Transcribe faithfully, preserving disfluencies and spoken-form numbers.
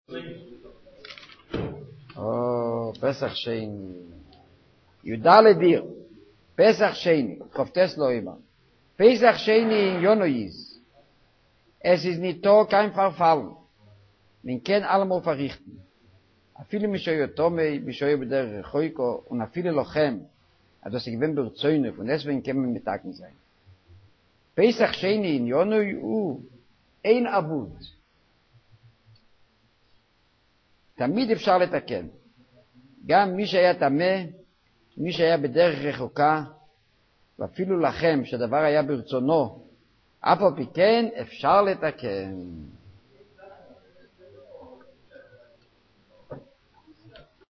או, פסח שני. י"ד דיר. פסח שני. קופטס לא אימא. פסח שני יונויז. Es ist nicht da kein Verfallen. Man kann allemal verrichten. Viele Mischoyo Tome, Mischoyo Beder Choyko und viele Lochem, also sie gewinnen Berzäune und deswegen können wir mit Tagen sein. Pesach Sheni in Yonui U, ein Abud. תמיד אפשר לתקן. גם מי שהיה טמא, מי שהיה בדרך רחוקה, ואפילו לכם שדבר היה ברצונו, אף על פי כן אפשר לתקן.